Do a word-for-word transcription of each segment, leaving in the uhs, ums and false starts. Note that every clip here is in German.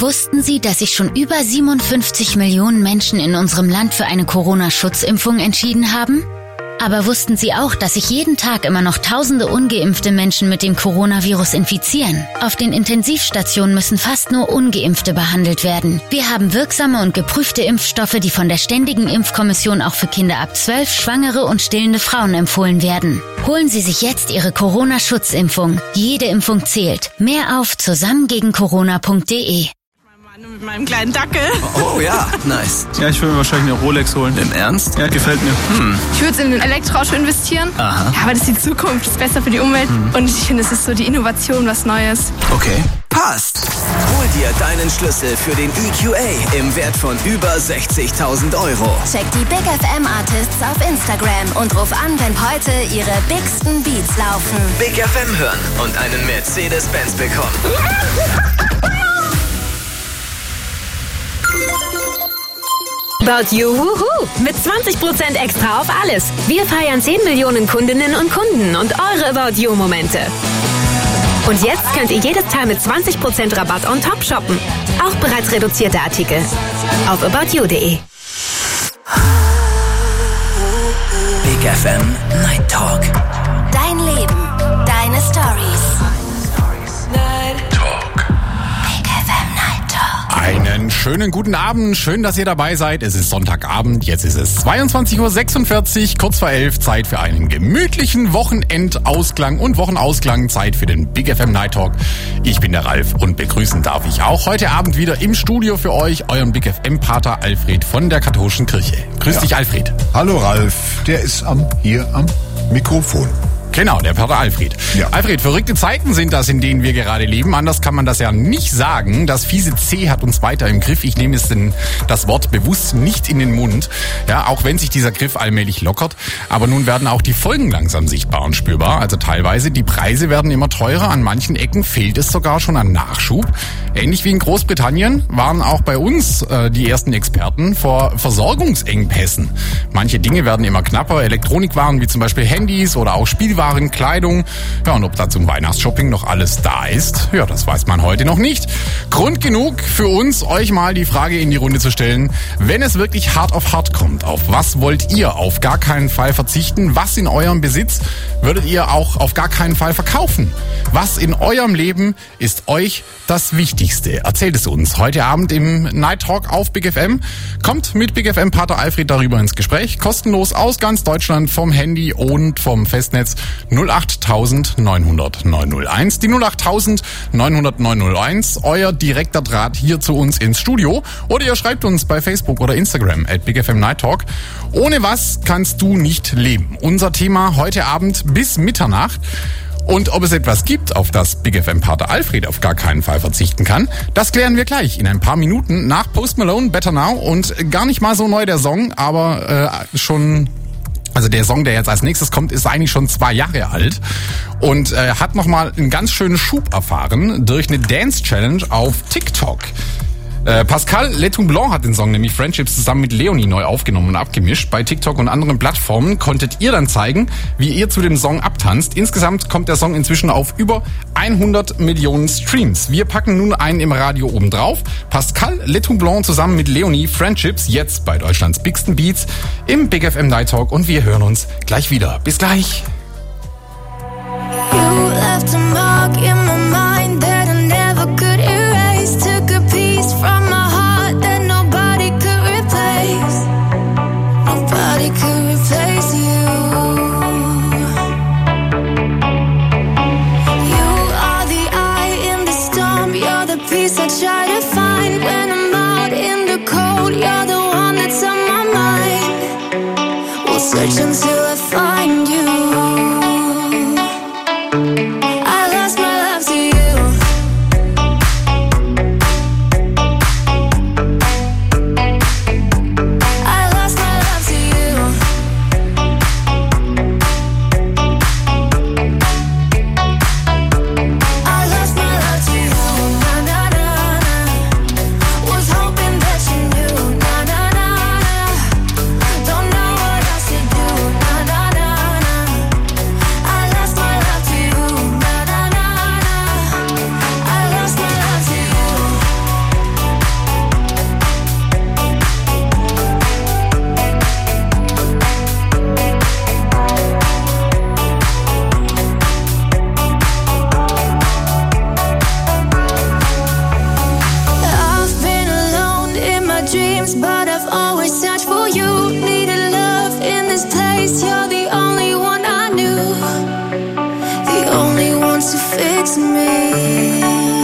Wussten Sie, dass sich schon über siebenundfünfzig Millionen Menschen in unserem Land für eine Corona-Schutzimpfung entschieden haben? Aber wussten Sie auch, dass sich jeden Tag immer noch tausende ungeimpfte Menschen mit dem Coronavirus infizieren? Auf den Intensivstationen müssen fast nur Ungeimpfte behandelt werden. Wir haben wirksame und geprüfte Impfstoffe, die von der Ständigen Impfkommission auch für Kinder ab zwölf, Schwangere und stillende Frauen empfohlen werden. Holen Sie sich jetzt Ihre Corona-Schutzimpfung. Jede Impfung zählt. Mehr auf zusammengegen corona punkt de. Mit meinem kleinen Dackel. Oh ja, nice. Ja, ich will mir wahrscheinlich eine Rolex holen. Im Ernst? Ja, gefällt mir. Hm. Ich würde in ein Elektroauto investieren. Aha. Ja, aber das ist die Zukunft, das ist besser für die Umwelt. Hm. Und ich finde, es ist so die Innovation, was Neues. Okay, passt. Hol dir deinen Schlüssel für den E Q A im Wert von über sechzigtausend Euro. Check die Big F M Artists auf Instagram und ruf an, wenn heute ihre bigsten Beats laufen. Big F M hören und einen Mercedes-Benz bekommen. About You Woohoo mit zwanzig Prozent extra auf alles. Wir feiern zehn Millionen Kundinnen und Kunden und eure About You Momente. Und jetzt könnt ihr jedes Teil mit zwanzig Prozent Rabatt on top shoppen. Auch bereits reduzierte Artikel. Auf about you punkt de. Big F M Night Talk. Dein Leben, deine Stories. Einen schönen guten Abend, schön, dass ihr dabei seid. Es ist Sonntagabend, jetzt ist es zweiundzwanzig Uhr sechsundvierzig, kurz vor elf, Zeit für einen gemütlichen Wochenendausklang und Wochenausklang, Zeit für den Big F M Night Talk. Ich bin der Ralf und begrüßen darf ich auch heute Abend wieder im Studio für euch euren Big F M-Pater Alfred von der katholischen Kirche. Grüß ja. dich, Alfred. Hallo Ralf, der ist am, hier am Mikrofon. Genau, der Pater Alfred. Ja. Alfred, verrückte Zeiten sind das, in denen wir gerade leben. Anders kann man das ja nicht sagen. Das fiese C hat uns weiter im Griff. Ich nehme es denn das Wort bewusst nicht in den Mund. Ja, auch wenn sich dieser Griff allmählich lockert. Aber nun werden auch die Folgen langsam sichtbar und spürbar. Also teilweise, die Preise werden immer teurer. An manchen Ecken fehlt es sogar schon an Nachschub. Ähnlich wie in Großbritannien waren auch bei uns äh, die ersten Experten vor Versorgungsengpässen. Manche Dinge werden immer knapper. Elektronikwaren wie zum Beispiel Handys oder auch Spielwaren, Kleidung. Ja, und ob da zum Weihnachtsshopping noch alles da ist, ja, das weiß man heute noch nicht. Grund genug für uns, euch mal die Frage in die Runde zu stellen, wenn es wirklich hart auf hart kommt, auf was wollt ihr auf gar keinen Fall verzichten? Was in eurem Besitz würdet ihr auch auf gar keinen Fall verkaufen? Was in eurem Leben ist euch das Wichtigste? Erzählt es uns heute Abend im Night Talk auf Big F M. Kommt mit Big F M Pater Alfred darüber ins Gespräch. Kostenlos aus ganz Deutschland vom Handy und vom Festnetz. null acht neunhundert neunhunderteins, die null acht neunhundert neunhunderteins, euer direkter Draht hier zu uns ins Studio. Oder ihr schreibt uns bei Facebook oder Instagram at Big F M Night Talk. Ohne was kannst du nicht leben? Unser Thema heute Abend bis Mitternacht. Und ob es etwas gibt, auf das Big F M-Pater Alfred auf gar keinen Fall verzichten kann, das klären wir gleich in ein paar Minuten nach Post Malone, Better Now. Und gar nicht mal so neu der Song, aber äh, schon... Also der Song, der jetzt als nächstes kommt, ist eigentlich schon zwei Jahre alt und äh, hat nochmal einen ganz schönen Schub erfahren durch eine Dance-Challenge auf TikTok. Äh, Pascal Letoublon hat den Song nämlich Friendships zusammen mit Leonie neu aufgenommen und abgemischt. Bei TikTok und anderen Plattformen konntet ihr dann zeigen, wie ihr zu dem Song abtanzt. Insgesamt kommt der Song inzwischen auf über hundert Millionen Streams. Wir packen nun einen im Radio oben drauf. Pascal Letoublon zusammen mit Leonie Friendships, jetzt bei Deutschlands bigsten Beats im Big F M Night Talk und wir hören uns gleich wieder. Bis gleich. You left a mark in my mind that I never could erase. Took a piece from my heart that nobody could replace. Nobody could replace you. You are the eye in the storm. You're the peace I try to find when I'm out in the cold. You're the one that's on my mind. We'll search until I find you. Na na na I've always searched for you. Needed love in this place. You're the only one I knew, the only one to fix me.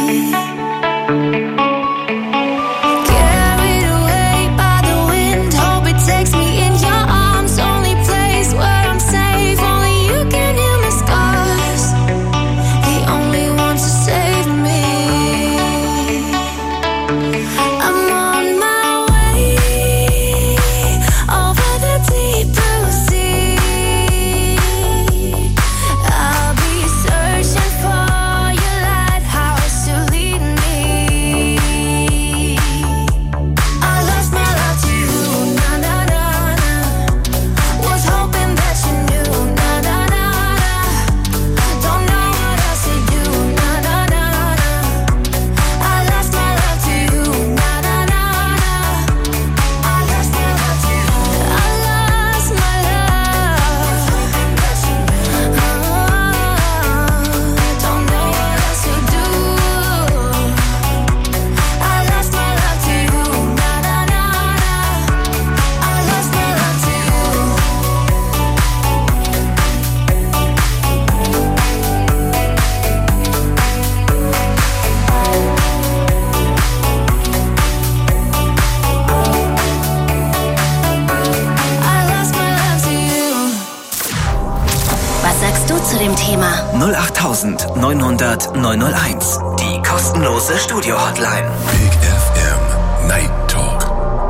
null acht neun hundert neun null eins. Die kostenlose Studio-Hotline. Big F M Night Talk.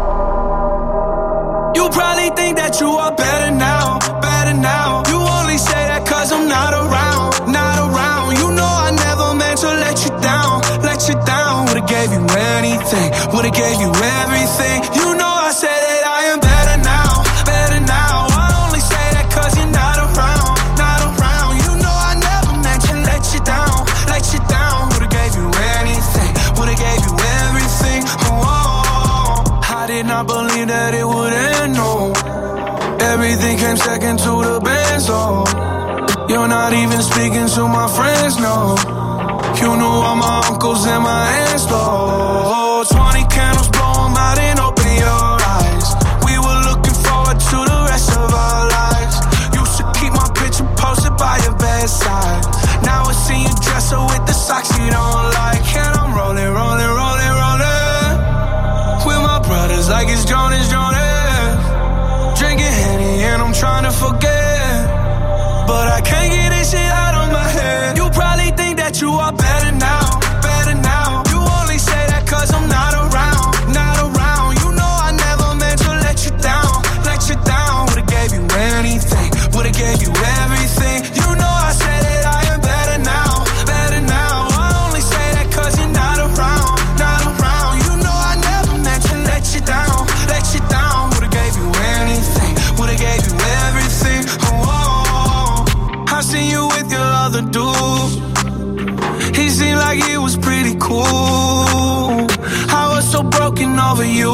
You probably think that you are better now, better now. You only say that cause I'm not around, not around. You know I never meant to let you down, let you down. Would've gave you anything, would've gave you everything. You know I said that I am better now, better now. I only say that cause you're not around, not around. You know I never meant to let you down, let you down. Would've gave you anything, would've gave you everything. Oh, I did not believe that it would end, no. Everything came second to the best, oh. You're not even speaking to my friends, no. You knew all my uncles and my aunts, though. Twenty candles, blow 'em out and open your eyes. We were looking forward to the rest of our lives. Used to keep my picture posted by your bedside. Now I see you dress her with the socks you don't like. And I'm rolling, rolling, rolling, rolling with my brothers like it's Jonas, Jonas. Drinking Henny and I'm trying to forget, but I can't get this shit out of my head. You probably think that you are better now, better now. You only say that cause I'm not around, not around. You know I never meant to let you down, let you down. Would've gave you anything, would've gave you everything. You know I said that I am better now, better now. I only say that cause you're not around, not around. You know I never meant to let you down, let you down. Would've gave you anything, would've gave you everything. Oh, I seen you with your other dude. He seemed like he was pretty cool. I was so broken over you.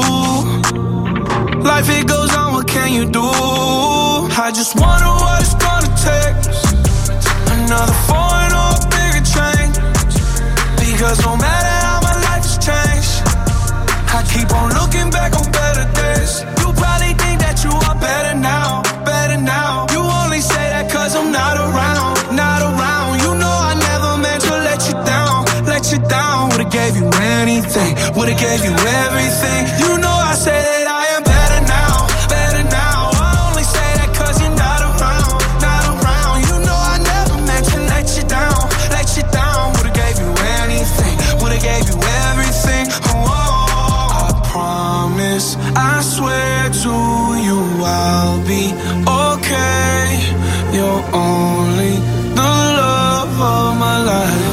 Life it goes on, what can you do? I just wonder what it's gonna take. Another foreign or a bigger change. Because no matter how my life has changed, I keep on looking back on better days. You probably think that you are better now, better now. You only say that cause I'm not around, not around. You know I never meant to let you down, let you down. Would've gave you anything, would've gave you everything. You know I say that I am better now, better now. I only say that cause you're not around, not around. You know I never meant to let you down, let you down. Would've gave you anything, would've gave you everything. Oh, I promise, I swear to you I'll be okay. You're only the love of my life.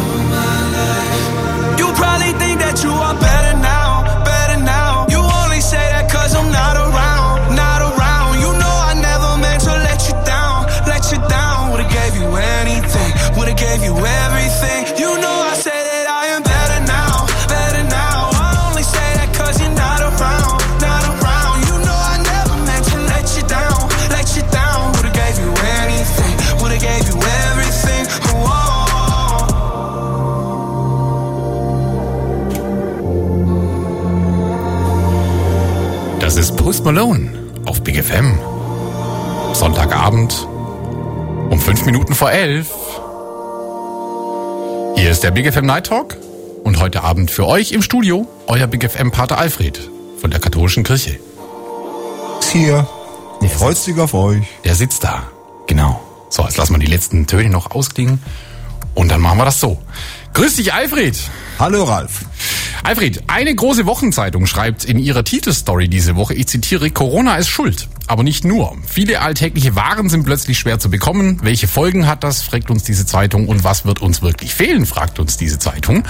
You probably think that you are better now, better now. You only say that cause I'm not around, not around. You know I never meant to let you down, let you down. Would've gave you anything, would've gave you everything. You know I say that I am better now, better now. I only say that cause you're not around, not around. You know I never meant to let you down, let you Das ist Post Malone auf Big F M. Sonntagabend um fünf Minuten vor elf. Hier ist der Big F M Night Talk und heute Abend für euch im Studio euer Big F M Pater Alfred von der katholischen Kirche. Ist hier. Und freut sich auf euch. Der sitzt da. Genau. So, jetzt lassen wir die letzten Töne noch ausklingen und dann machen wir das so. Grüß dich, Alfred. Hallo, Ralf. Alfred, eine große Wochenzeitung schreibt in ihrer Titelstory diese Woche, ich zitiere, Corona ist schuld. Aber nicht nur. Viele alltägliche Waren sind plötzlich schwer zu bekommen. Welche Folgen hat das, fragt uns diese Zeitung. Und was wird uns wirklich fehlen, fragt uns diese Zeitung.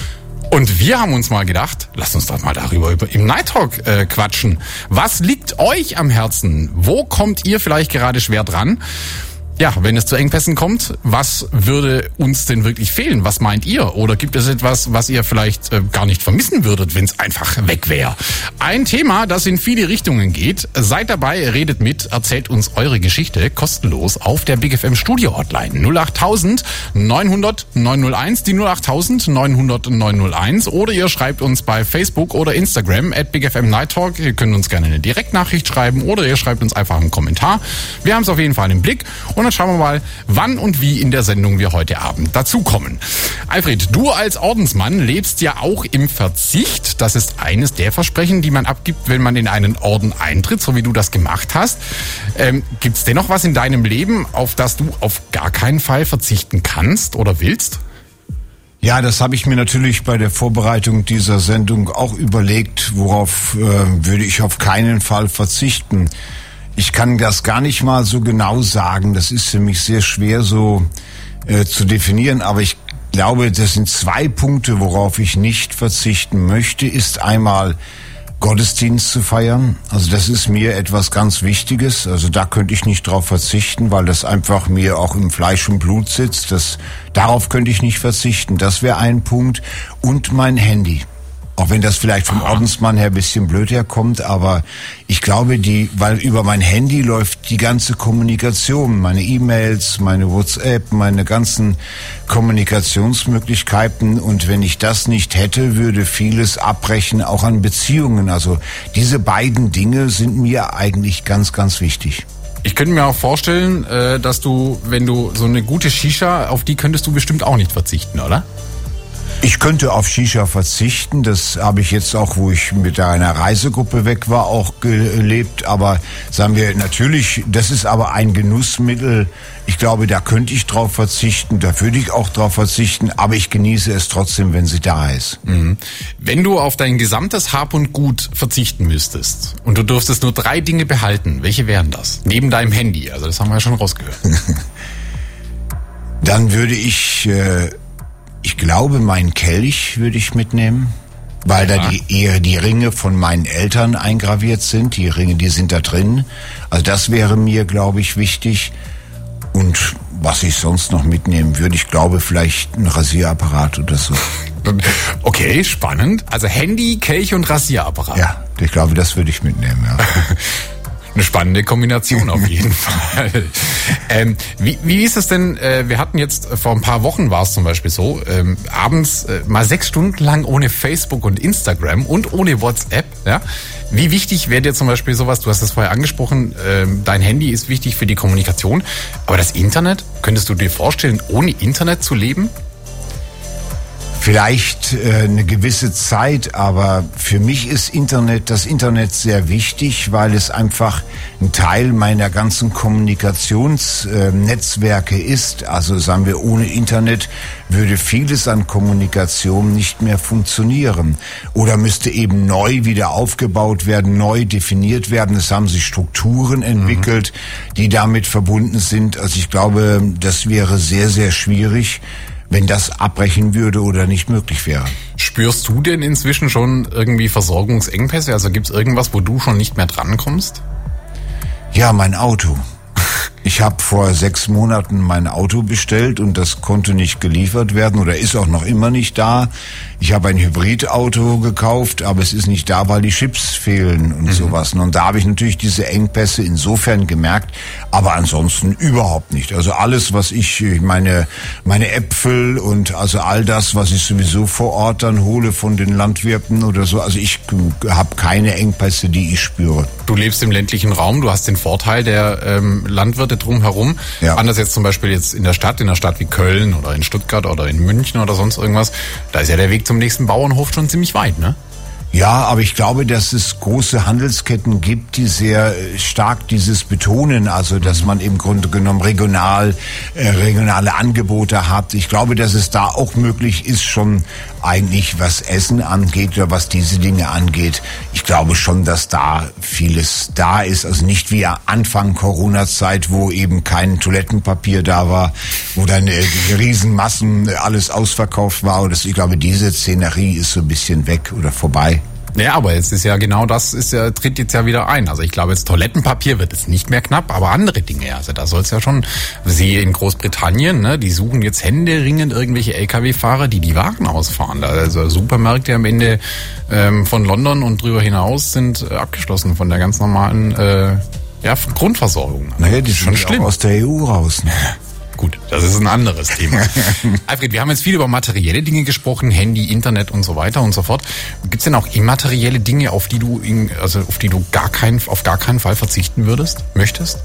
Und wir haben uns mal gedacht, lasst uns doch mal darüber im Night Talk äh, quatschen. Was liegt euch am Herzen? Wo kommt ihr vielleicht gerade schwer dran? Ja, wenn es zu Engpässen kommt, was würde uns denn wirklich fehlen? Was meint ihr? Oder gibt es etwas, was ihr vielleicht äh, gar nicht vermissen würdet, wenn es einfach weg wäre? Ein Thema, das in viele Richtungen geht. Seid dabei, redet mit, erzählt uns eure Geschichte kostenlos auf der Big F M Studio Hotline null acht neun hundert neun null eins, die null acht neun hundert neun null eins, oder ihr schreibt uns bei Facebook oder Instagram at Big F M Night Talk. Ihr könnt uns gerne eine Direktnachricht schreiben oder ihr schreibt uns einfach einen Kommentar. Wir haben es auf jeden Fall im Blick und dann schauen wir mal, wann und wie in der Sendung wir heute Abend dazukommen. Alfred, du als Ordensmann lebst ja auch im Verzicht. Das ist eines der Versprechen, die man abgibt, wenn man in einen Orden eintritt, so wie du das gemacht hast. Ähm, gibt's dennoch was in deinem Leben, auf das du auf gar keinen Fall verzichten kannst oder willst? Ja, das habe ich mir natürlich bei der Vorbereitung dieser Sendung auch überlegt, worauf äh, würde ich auf keinen Fall verzichten. Ich kann das gar nicht mal so genau sagen. Das ist für mich sehr schwer so äh, zu definieren. Aber ich glaube, das sind zwei Punkte, worauf ich nicht verzichten möchte. Ist einmal Gottesdienst zu feiern. Also das ist mir etwas ganz Wichtiges. Also da könnte ich nicht drauf verzichten, weil das einfach mir auch im Fleisch und Blut sitzt. Das, darauf könnte ich nicht verzichten. Das wäre ein Punkt. Und mein Handy. Auch wenn das vielleicht vom Ordensmann her ein bisschen blöd herkommt, aber ich glaube, die, weil über mein Handy läuft die ganze Kommunikation, meine E-Mails, meine WhatsApp, meine ganzen Kommunikationsmöglichkeiten, und wenn ich das nicht hätte, würde vieles abbrechen, auch an Beziehungen. Also diese beiden Dinge sind mir eigentlich ganz, ganz wichtig. Ich könnte mir auch vorstellen, dass du, wenn du so eine gute Shisha, auf die könntest du bestimmt auch nicht verzichten, oder? Ich könnte auf Shisha verzichten, das habe ich jetzt auch, wo ich mit einer Reisegruppe weg war, auch gelebt, aber sagen wir natürlich, das ist aber ein Genussmittel, ich glaube, da könnte ich drauf verzichten, da würde ich auch drauf verzichten, aber ich genieße es trotzdem, wenn sie da ist. Mhm. Wenn du auf dein gesamtes Hab und Gut verzichten müsstest und du dürftest nur drei Dinge behalten, welche wären das? Neben deinem Handy, also das haben wir ja schon rausgehört. Dann würde ich... Äh, Ich glaube, meinen Kelch würde ich mitnehmen, weil ja. da die eher die Ringe von meinen Eltern eingraviert sind. Die Ringe, die sind da drin. Also das wäre mir, glaube ich, wichtig. Und was ich sonst noch mitnehmen würde, ich glaube, vielleicht ein Rasierapparat oder so. Okay, spannend. Also Handy, Kelch und Rasierapparat. Ja, ich glaube, das würde ich mitnehmen, ja. Eine spannende Kombination auf jeden Fall. Ähm, wie, wie ist es denn, äh, wir hatten jetzt, vor ein paar Wochen war es zum Beispiel so, ähm, abends äh, mal sechs Stunden lang ohne Facebook und Instagram und ohne WhatsApp. Ja? Wie wichtig wäre dir zum Beispiel sowas, du hast es vorher angesprochen, ähm, dein Handy ist wichtig für die Kommunikation, aber das Internet, könntest du dir vorstellen, ohne Internet zu leben? Vielleicht äh, eine gewisse Zeit, aber für mich ist Internet, das Internet sehr wichtig, weil es einfach ein Teil meiner ganzen Kommunikationsnetzwerke äh, ist. Also sagen wir, ohne Internet würde vieles an Kommunikation nicht mehr funktionieren oder müsste eben neu wieder aufgebaut werden, neu definiert werden. Es haben sich Strukturen entwickelt, mhm. die damit verbunden sind. Also ich glaube, das wäre sehr, sehr schwierig, wenn das abbrechen würde oder nicht möglich wäre. Spürst du denn inzwischen schon irgendwie Versorgungsengpässe? Also gibt's irgendwas, wo du schon nicht mehr drankommst? Ja, mein Auto. Ich habe vor sechs Monaten mein Auto bestellt und das konnte nicht geliefert werden oder ist auch noch immer nicht da. Ich habe ein Hybridauto gekauft, aber es ist nicht da, weil die Chips fehlen und mhm. sowas. Und da habe ich natürlich diese Engpässe insofern gemerkt, aber ansonsten überhaupt nicht. Also alles, was ich, meine meine Äpfel und also all das, was ich sowieso vor Ort dann hole von den Landwirten oder so. Also ich habe keine Engpässe, die ich spüre. Du lebst im ländlichen Raum, du hast den Vorteil der ähm, Landwirte drumherum. Ja. Anders jetzt zum Beispiel jetzt in der Stadt, in einer Stadt wie Köln oder in Stuttgart oder in München oder sonst irgendwas. Da ist ja der Weg zum nächsten Bauernhof schon ziemlich weit, ne? Ja, aber ich glaube, dass es große Handelsketten gibt, die sehr stark dieses betonen, also dass man im Grunde genommen regional äh, regionale Angebote hat. Ich glaube, dass es da auch möglich ist, schon eigentlich was Essen angeht oder was diese Dinge angeht. Ich glaube schon, dass da vieles da ist, also nicht wie Anfang Corona-Zeit, wo eben kein Toilettenpapier da war, wo dann äh, die Riesenmassen alles ausverkauft war. Und das, ich glaube, diese Szenerie ist so ein bisschen weg oder vorbei. Ja, aber jetzt ist ja genau das, ist ja, tritt jetzt ja wieder ein. Also ich glaube, jetzt Toilettenpapier wird jetzt nicht mehr knapp, aber andere Dinge. Also da soll es ja schon, siehe in Großbritannien, ne, die suchen jetzt händeringend irgendwelche L K W-Fahrer, die die Waren ausfahren. Also Supermärkte am Ende ähm, von London und drüber hinaus sind äh, abgeschlossen von der ganz normalen äh, ja, Grundversorgung. Naja, die sind schon schlimm. Aus der E U raus. Ne? Gut, das ist ein anderes Thema. Alfred, wir haben jetzt viel über materielle Dinge gesprochen, Handy, Internet und so weiter und so fort. Gibt es denn auch immaterielle Dinge, auf die du, also auf die du gar keinen, auf gar keinen Fall verzichten würdest, möchtest?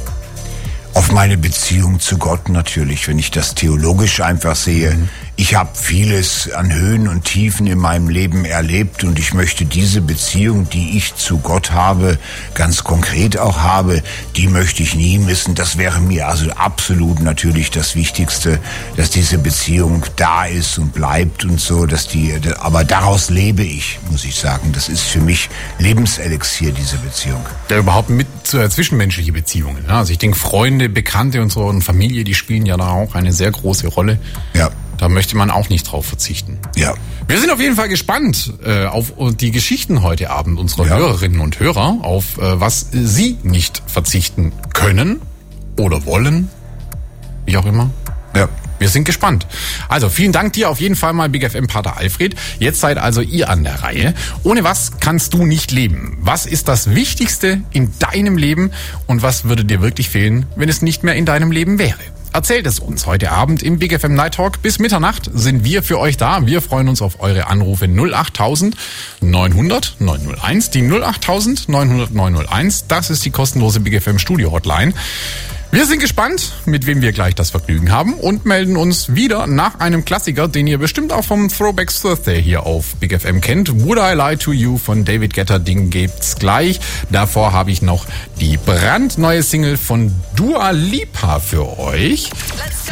Auf meine Beziehung zu Gott natürlich, wenn ich das theologisch einfach sehe. Mhm. Ich habe vieles an Höhen und Tiefen in meinem Leben erlebt und ich möchte diese Beziehung, die ich zu Gott habe, ganz konkret auch habe, die möchte ich nie missen. Das wäre mir also absolut natürlich das Wichtigste, dass diese Beziehung da ist und bleibt und so, dass die, aber daraus lebe ich, muss ich sagen. Das ist für mich Lebenselixier, diese Beziehung. Ja, überhaupt mit äh, zwischenmenschliche Beziehungen. Ja? Also ich denke, Freunde, Bekannte und so und Familie, die spielen ja da auch eine sehr große Rolle. Ja. Da möchte man auch nicht drauf verzichten. Ja. Wir sind auf jeden Fall gespannt äh, auf die Geschichten heute Abend unserer ja. Hörerinnen und Hörer, auf äh, was sie nicht verzichten können oder wollen, wie auch immer. Ja. Wir sind gespannt. Also vielen Dank dir auf jeden Fall mal, Big F M-Pater Alfred. Jetzt seid also ihr an der Reihe. Ohne was kannst du nicht leben? Was ist das Wichtigste in deinem Leben und was würde dir wirklich fehlen, wenn es nicht mehr in deinem Leben wäre? Erzählt es uns heute Abend im Big F M Night Talk. Bis Mitternacht sind wir für euch da. Wir freuen uns auf eure Anrufe null acht neunhundert neunhunderteins. Die null acht neunhundert neunhunderteins, das ist die kostenlose Big F M Studio Hotline. Wir sind gespannt, mit wem wir gleich das Vergnügen haben und melden uns wieder nach einem Klassiker, den ihr bestimmt auch vom Throwback Thursday hier auf Big F M kennt. Would I Lie to You von David Guetta, Ding gibt's gleich. Davor habe ich noch die brandneue Single von Dua Lipa für euch. Let's go.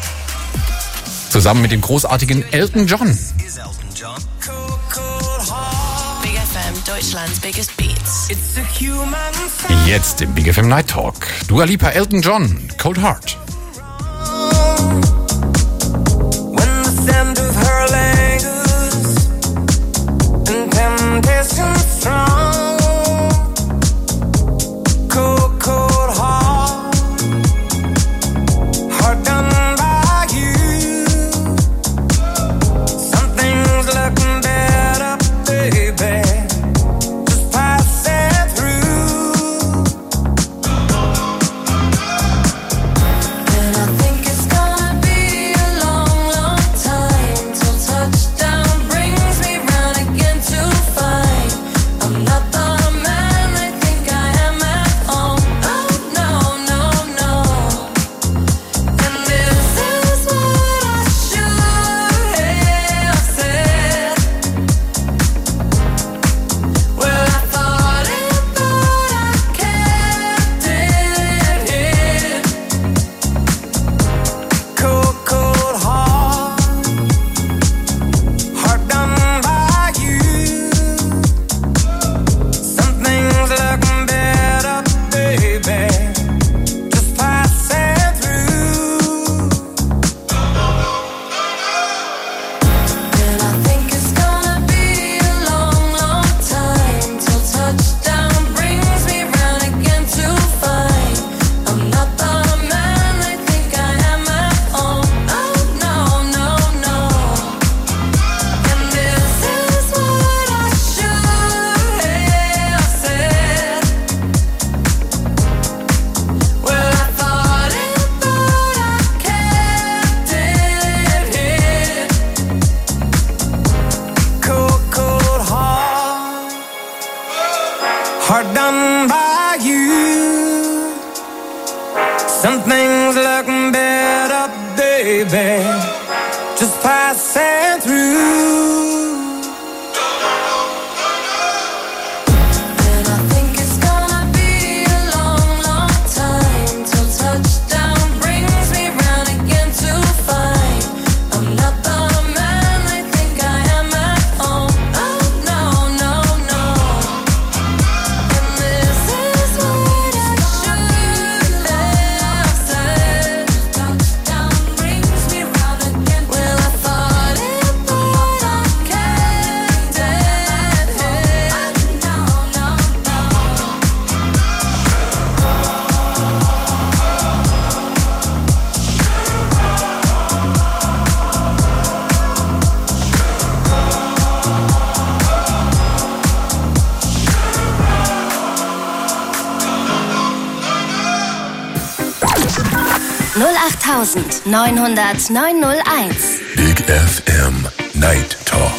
Zusammen mit dem großartigen Elton John. Deutschlands biggest beats. It's a human Jetzt im Big F M Night Talk. Dua Lipa, Elton John, Cold Heart. When the sound of her lingers and temptation strong, cold, cold heart, heart done by you. Something's looking better, baby. Gonna be things looking better, baby. Just passing through. null acht neunhundert neunhunderteins. Big F M Night Talk.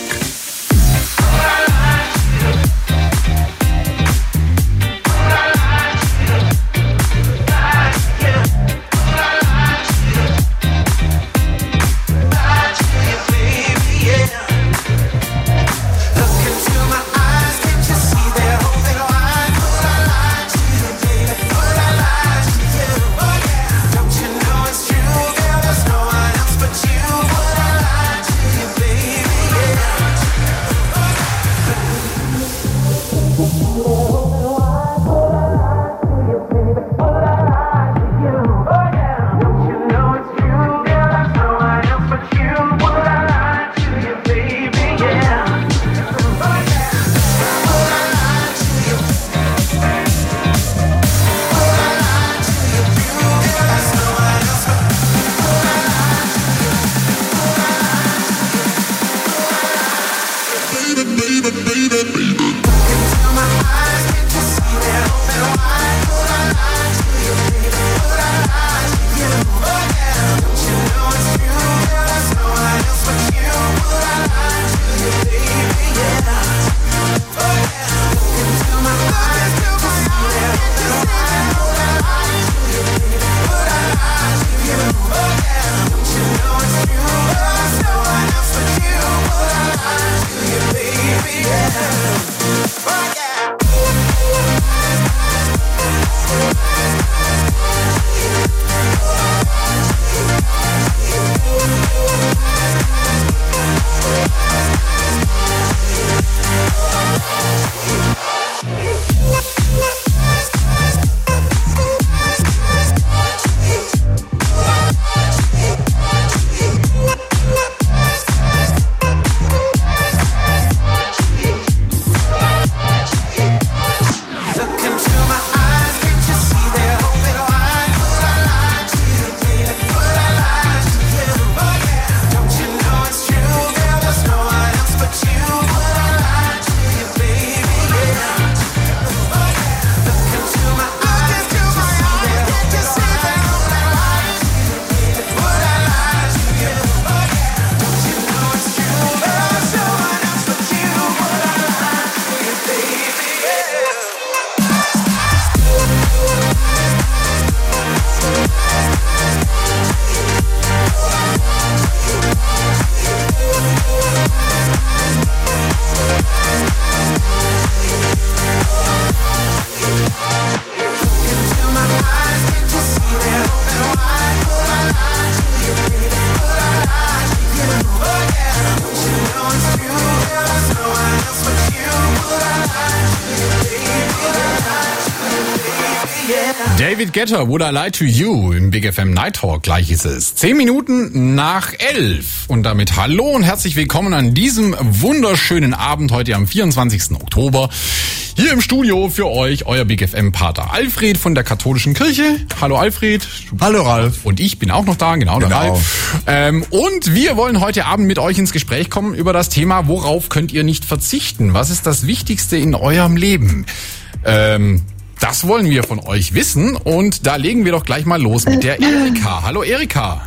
David Guetta, Would I Lie to You im Big F M Night Talk. Gleich ist es zehn Minuten nach elf. Und damit hallo und herzlich willkommen an diesem wunderschönen Abend heute am vierundzwanzigsten Oktober. Hier im Studio für euch euer Big F M-Pater Alfred von der Katholischen Kirche. Hallo Alfred. Hallo Ralf. Und ich bin auch noch da, genau, der genau. Ralf. Ähm, und wir wollen heute Abend mit euch ins Gespräch kommen über das Thema, worauf könnt ihr nicht verzichten? Was ist das Wichtigste in eurem Leben? Ähm... Das wollen wir von euch wissen und da legen wir doch gleich mal los mit der Erika. Hallo Erika.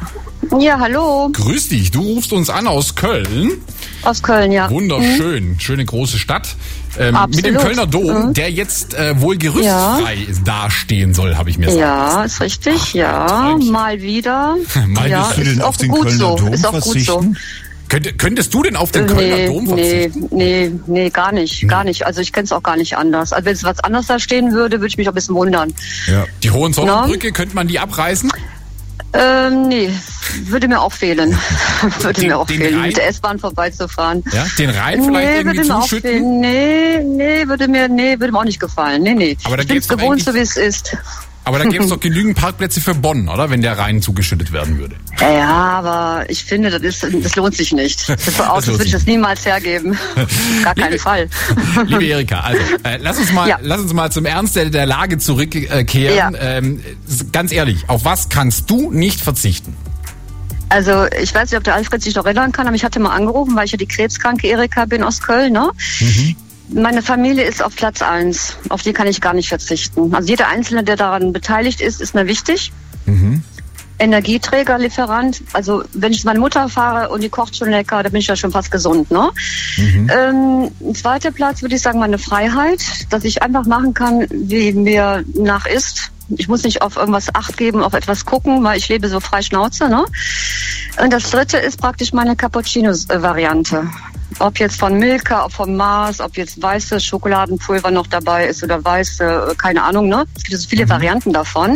Ja, hallo. Grüß dich, du rufst uns an aus Köln. Aus Köln, ja. Wunderschön, mhm. schöne große Stadt. Ähm, mit dem Kölner Dom, mhm. der jetzt äh, wohl gerüstfrei ja. dastehen soll, habe ich mir gesagt. Ja, ist richtig, ja. Mal wieder. Mal ja, bist du denn ist auf auch den gut Kölner so. Dom ist auch verzichten? Gut so. Könnt, könntest du denn auf den nee, Kölner Dom verzichten? Nee, nee, nee, gar nicht, gar nicht. Also ich kenne es auch gar nicht anders. Also wenn es was anderes da stehen würde, würde ich mich auch ein bisschen wundern. Ja. Die Hohenzollernbrücke, no? Könnte man die abreißen? Ähm, nee, würde mir auch fehlen. würde den, mir auch fehlen, Rhein? mit der S-Bahn vorbeizufahren. Ja, den Rhein vielleicht nee, irgendwie würde mir zuschütten? Auch fehlen. Nee, nee, würde mir, nee, würde mir auch nicht gefallen. Nee, nee. Aber da ich bin es gewohnt, so wie es ist. Aber da gäbe es doch genügend Parkplätze für Bonn, oder? Wenn der Rhein zugeschüttet werden würde. Ja, aber ich finde, das, ist, das lohnt sich nicht. Das sieht so aus, als würde ich das niemals hergeben. Gar keinen Fall. Liebe Erika, also äh, lass uns mal, ja. lass uns mal zum Ernst der, der Lage zurückkehren. Ja. Ähm, ganz ehrlich, auf was kannst du nicht verzichten? Also ich weiß nicht, ob der Alfred sich noch erinnern kann, aber ich hatte mal angerufen, weil ich ja die krebskranke Erika bin aus Köln, ne? Mhm. Meine Familie ist auf Platz eins. Auf die kann ich gar nicht verzichten. Also jeder Einzelne, der daran beteiligt ist, ist mir wichtig. Mhm. Energieträger, Lieferant. Also wenn ich zu meiner Mutter fahre und die kocht schon lecker, dann bin ich ja schon fast gesund, ne? Mhm. Ähm, zweiter Platz würde ich sagen, meine Freiheit, dass ich einfach machen kann, wie mir nach ist. Ich muss nicht auf irgendwas Acht geben, auf etwas gucken, weil ich lebe so frei Schnauze, ne? Und das dritte ist praktisch meine Cappuccino-Variante. Ob jetzt von Milka, ob vom Mars, ob jetzt weiße Schokoladenpulver noch dabei ist oder weiße, keine Ahnung, ne? Es gibt so viele mhm. Varianten davon.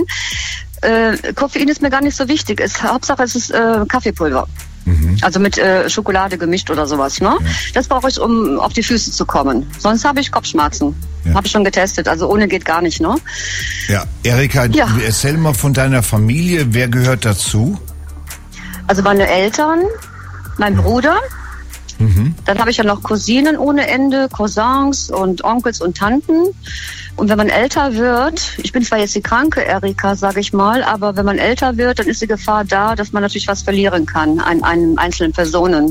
Äh, Koffein ist mir gar nicht so wichtig. Es, Hauptsache es ist äh, Kaffeepulver. Mhm. Also mit äh, Schokolade gemischt oder sowas, ne? Ja. Das brauche ich, um auf die Füße zu kommen. Sonst habe ich Kopfschmerzen. Ja. Habe ich schon getestet. Also ohne geht gar nicht, ne? Ja, Erika, ja. erzähl mal von deiner Familie. Wer gehört dazu? Also meine Eltern, mein mhm. Bruder. Mhm. Dann habe ich ja noch Cousinen ohne Ende, Cousins und Onkels und Tanten. Und wenn man älter wird, ich bin zwar jetzt die kranke Erika, sage ich mal, aber wenn man älter wird, dann ist die Gefahr da, dass man natürlich was verlieren kann an, an einzelnen Personen.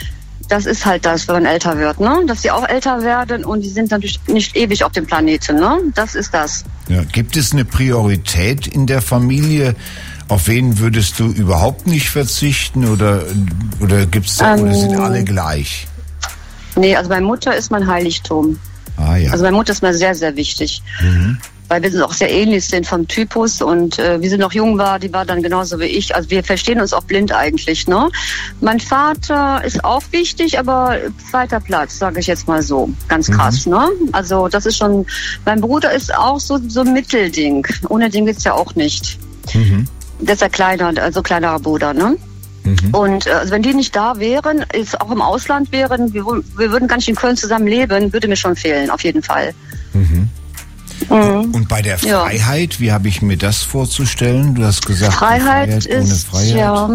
Das ist halt das, wenn man älter wird, ne? Dass sie auch älter werden und die sind natürlich nicht ewig auf dem Planeten, ne? Das ist das. Ja, gibt es eine Priorität in der Familie? Auf wen würdest du überhaupt nicht verzichten oder, oder gibt's da, ähm, oder sind alle gleich? Nee, also meine Mutter ist mein Heiligtum. Ah, ja. Also meine Mutter ist mir sehr, sehr wichtig. Mhm. Weil wir sind auch sehr ähnlich sind vom Typus und äh, wie sie noch jung war, die war dann genauso wie ich. Also wir verstehen uns auch blind eigentlich, ne? Mein Vater ist auch wichtig, aber zweiter Platz, sage ich jetzt mal so. Ganz krass, mhm. ne? Also das ist schon, mein Bruder ist auch so so ein Mittelding. Ohne den geht's ja auch nicht. Mhm. Das ist ja kleiner, also kleinerer Bruder, ne? Mhm. Und äh, also wenn die nicht da wären, ist auch im Ausland wären, wir, wir würden gar nicht in Köln zusammen leben, würde mir schon fehlen, auf jeden Fall. Mhm. Mhm. Und bei der Freiheit, ja. Wie habe ich mir das vorzustellen? Du hast gesagt, Freiheit, Freiheit ist, ohne Freiheit. Ja,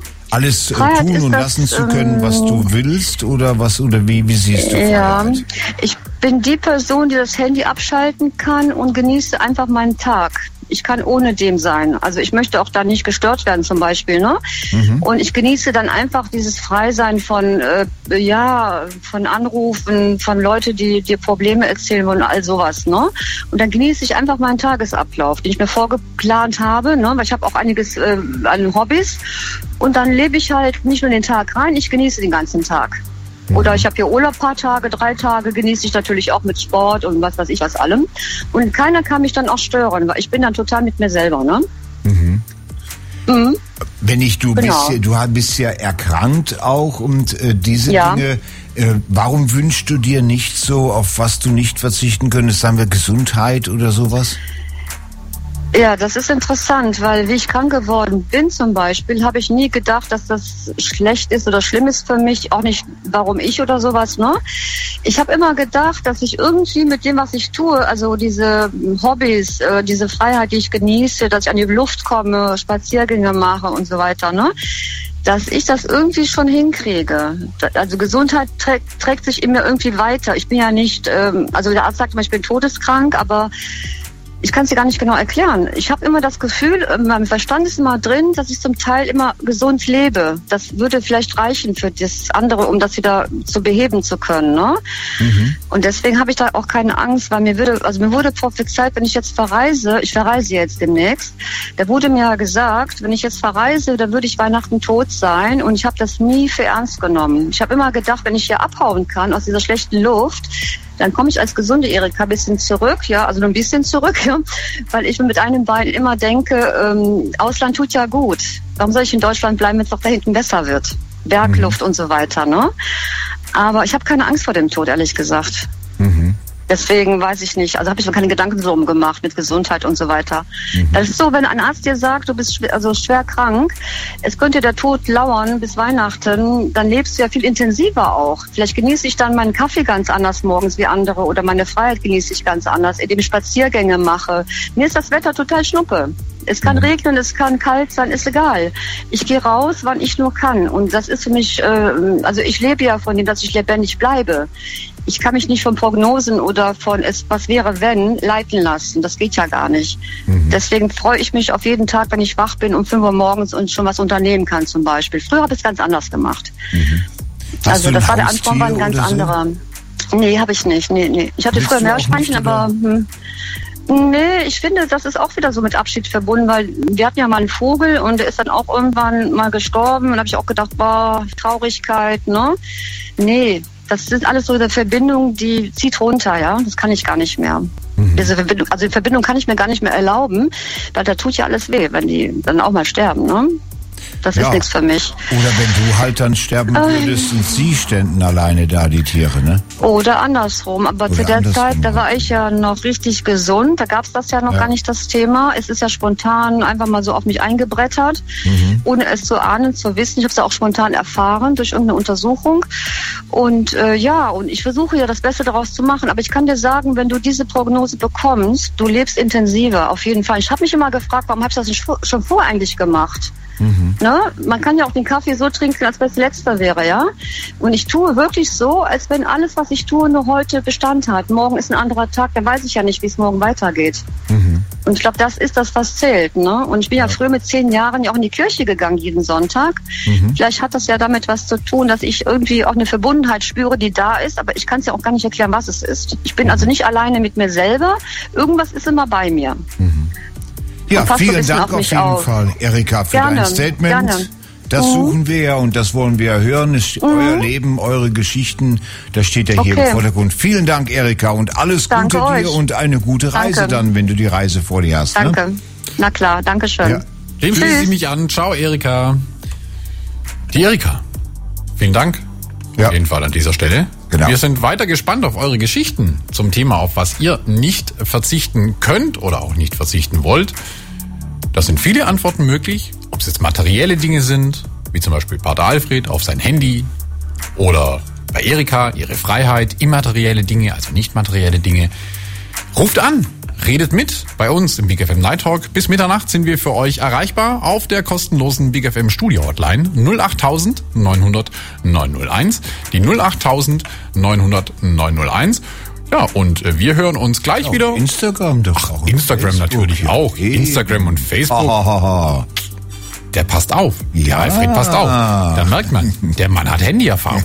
alles Freiheit tun und das, lassen zu können, was du willst, oder was, oder wie, wie siehst du Freiheit? Ja, ich bin die Person, die das Handy abschalten kann und genieße einfach meinen Tag. Ich kann ohne dem sein. Also ich möchte auch da nicht gestört werden zum Beispiel, ne? Mhm. Und ich genieße dann einfach dieses Freisein von, äh, ja, von Anrufen, von Leuten, die dir Probleme erzählen wollen und all sowas, ne? Und dann genieße ich einfach meinen Tagesablauf, den ich mir vorgeplant habe, ne? Weil ich habe auch einiges äh, an Hobbys. Und dann lebe ich halt nicht nur den Tag rein, ich genieße den ganzen Tag. Oder ich habe hier Urlaub, ein paar Tage, drei Tage, genieße ich natürlich auch mit Sport und was weiß ich was allem. Und keiner kann mich dann auch stören, weil ich bin dann total mit mir selber, ne? Mhm. Mhm. Wenn ich, du genau. bist, du bist ja erkrankt auch und äh, diese ja. Dinge, äh, warum wünschst du dir nicht so, auf was du nicht verzichten könntest, sagen wir Gesundheit oder sowas? Ja, das ist interessant, weil wie ich krank geworden bin zum Beispiel, habe ich nie gedacht, dass das schlecht ist oder schlimm ist für mich, auch nicht, warum ich oder sowas, ne? Ich habe immer gedacht, dass ich irgendwie mit dem, was ich tue, also diese Hobbys, äh, diese Freiheit, die ich genieße, dass ich an die Luft komme, Spaziergänge mache und so weiter, ne? Dass ich das irgendwie schon hinkriege. Also Gesundheit trägt, trägt sich in mir irgendwie weiter. Ich bin ja nicht, ähm, also der Arzt sagt immer, ich bin todeskrank, aber ich kann es dir gar nicht genau erklären. Ich habe immer das Gefühl, in meinem Verstand ist immer drin, dass ich zum Teil immer gesund lebe. Das würde vielleicht reichen für das andere, um das wieder zu beheben zu können. Ne? Mhm. Und deswegen habe ich da auch keine Angst, weil mir würde, also mir wurde prophezeit, wenn ich jetzt verreise, ich verreise jetzt demnächst, da wurde mir gesagt, wenn ich jetzt verreise, dann würde ich Weihnachten tot sein. Und ich habe das nie für ernst genommen. Ich habe immer gedacht, wenn ich hier abhauen kann aus dieser schlechten Luft, dann komme ich als gesunde Erika ein bisschen zurück, ja, also nur ein bisschen zurück, ja, weil ich mit einem Bein immer denke, ähm, Ausland tut ja gut. Warum soll ich in Deutschland bleiben, wenn es doch da hinten besser wird? Bergluft mhm. und so weiter, ne? Aber ich habe keine Angst vor dem Tod, ehrlich gesagt. Mhm. Deswegen weiß ich nicht, also habe ich mir keine Gedanken so umgemacht mit Gesundheit und so weiter. Mhm. Das ist so, wenn ein Arzt dir sagt, du bist schwer, also schwer krank, es könnte der Tod lauern bis Weihnachten, dann lebst du ja viel intensiver auch. Vielleicht genieße ich dann meinen Kaffee ganz anders morgens wie andere oder meine Freiheit genieße ich ganz anders, indem ich Spaziergänge mache. Mir ist das Wetter total schnuppe. Es kann regnen, es kann kalt sein, ist egal. Ich gehe raus, wann ich nur kann. Und das ist für mich, äh, also ich lebe ja von dem, dass ich lebendig bleibe. Ich kann mich nicht von Prognosen oder von es, was wäre, wenn, leiten lassen. Das geht ja gar nicht. Mhm. Deswegen freue ich mich auf jeden Tag, wenn ich wach bin um fünf Uhr morgens und schon was unternehmen kann zum Beispiel. Früher habe ich es ganz anders gemacht. Mhm. Also das war der Anfang war ein ganz anderer. So? Nee, habe ich nicht. Nee, nee. Ich hatte früher Meerschweinchen, aber... Hm, nee, ich finde, das ist auch wieder so mit Abschied verbunden, weil wir hatten ja mal einen Vogel und der ist dann auch irgendwann mal gestorben. Und da habe ich auch gedacht, boah, Traurigkeit, ne? Nee, das sind alles so eine Verbindung, die zieht runter, ja. Das kann ich gar nicht mehr. Mhm. Diese Verbindung, also die Verbindung kann ich mir gar nicht mehr erlauben, weil da tut ja alles weh, wenn die dann auch mal sterben, ne? Das ja. ist nichts für mich. Oder wenn du halt dann sterben würdest ähm. und sie ständen alleine da, die Tiere, ne? Oder andersrum. Aber Oder zu der Zeit, da war ich ja noch richtig gesund. Da gab es das ja noch ja. gar nicht, das Thema. Es ist ja spontan einfach mal so auf mich eingebrettert, mhm. ohne es zu ahnen, zu wissen. Ich habe es ja auch spontan erfahren durch irgendeine Untersuchung. Und äh, ja, und ich versuche ja das Beste daraus zu machen. Aber ich kann dir sagen, wenn du diese Prognose bekommst, du lebst intensiver, auf jeden Fall. Ich habe mich immer gefragt, warum habe ich das schon vorher eigentlich gemacht? Mhm. Ne? Man kann ja auch den Kaffee so trinken, als wenn es letzter wäre, ja. Und ich tue wirklich so, als wenn alles, was ich tue, nur heute Bestand hat. Morgen ist ein anderer Tag, dann weiß ich ja nicht, wie es morgen weitergeht. Mhm. Und ich glaube, das ist das, was zählt, ne? Und ich bin ja, ja früher mit zehn Jahren ja auch in die Kirche gegangen, jeden Sonntag. Mhm. Vielleicht hat das ja damit was zu tun, dass ich irgendwie auch eine Verbundenheit spüre, die da ist, aber ich kann es ja auch gar nicht erklären, was es ist. Ich bin mhm. also nicht alleine mit mir selber. Irgendwas ist immer bei mir. Mhm. Ja, vielen Dank auf jeden auf. Fall, Erika, für gerne, dein Statement. Gerne. Das mhm. suchen wir ja und das wollen wir ja hören. Ist mhm. euer Leben, eure Geschichten, das steht ja hier okay. im Vordergrund. Vielen Dank, Erika, und alles danke Gute euch. dir und eine gute Reise danke. dann, wenn du die Reise vor dir hast. Danke. Ne? Na klar, danke schön. Ja. Dem schließe ich mich an. Ciao, Erika. Die Erika. Vielen Dank. Ja. Auf jeden Fall an dieser Stelle. Genau. Wir sind weiter gespannt auf eure Geschichten zum Thema, auf was ihr nicht verzichten könnt oder auch nicht verzichten wollt. Da sind viele Antworten möglich, ob es jetzt materielle Dinge sind, wie zum Beispiel Pater Alfred auf sein Handy oder bei Erika ihre Freiheit, immaterielle Dinge, also nicht materielle Dinge. Ruft an, redet mit bei uns im Big F M Night Talk. Bis Mitternacht sind wir für euch erreichbar auf der kostenlosen Big F M Studio Hotline null acht neunhundert neunhunderteins, die null acht neunhundert neunhunderteins. Ja, und wir hören uns gleich auf wieder. Instagram doch Ach, auch. Instagram Facebook, natürlich ja. auch. Hey. Instagram und Facebook. Ha, ha, ha. Der passt auf. Ja. Der Alfred passt auf. Da merkt man, der Mann hat Handyerfahrung.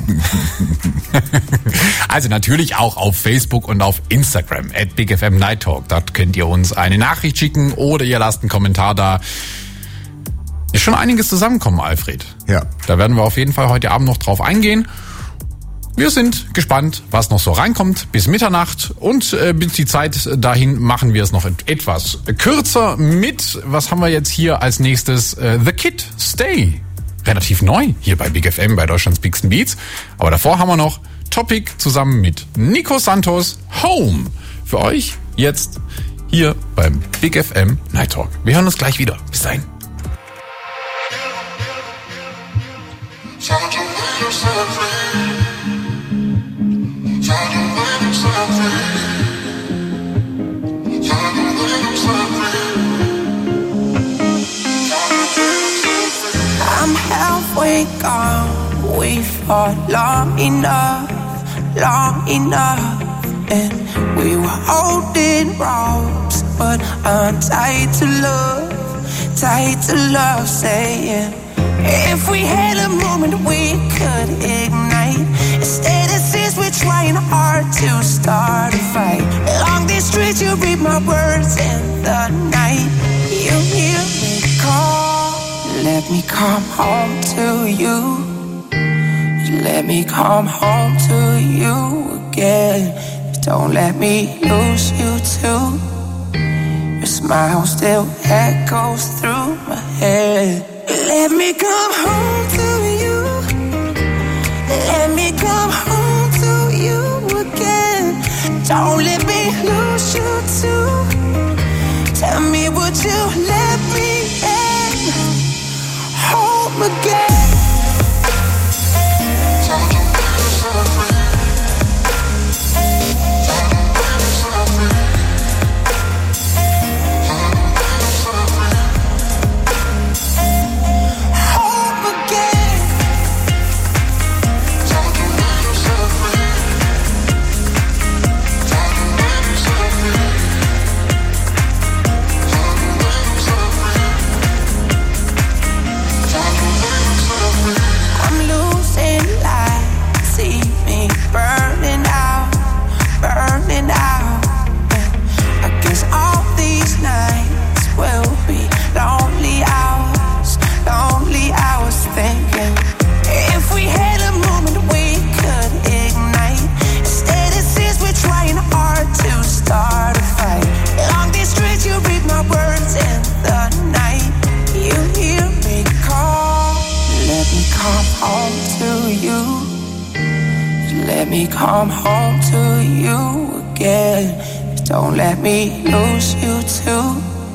Also natürlich auch auf Facebook und auf Instagram at Big F M Night Talk. Dort könnt ihr uns eine Nachricht schicken oder ihr lasst einen Kommentar da. Ist schon einiges zusammengekommen, Alfred. Ja. Da werden wir auf jeden Fall heute Abend noch drauf eingehen. Wir sind gespannt, was noch so reinkommt bis Mitternacht und äh, bis die Zeit dahin machen wir es noch etwas kürzer mit, was haben wir jetzt hier als nächstes? Äh, The Kid Stay. Relativ neu hier bei Big F M, bei Deutschlands Bigsten Beats. Aber davor haben wir noch Topic zusammen mit Nico Santos, Home. Für euch jetzt hier beim Big F M Night Talk. Wir hören uns gleich wieder. Bis dahin. I'm halfway gone. We fought long enough, long enough, and we were holding ropes but I'm tied to love, tied to love, saying if we had a moment we could ignite. Instead it seems we're trying hard to start a fight. Along these streets you read my words in the night. You hear me call, let me come home to you. Let me come home to you again. Don't let me lose you too. Your smile still echoes through my head. Let me come home to you. Let me come home to you again. Don't let me lose you too. Tell me, would you let me in home again? Let me come home to you again. Don't let me lose you too.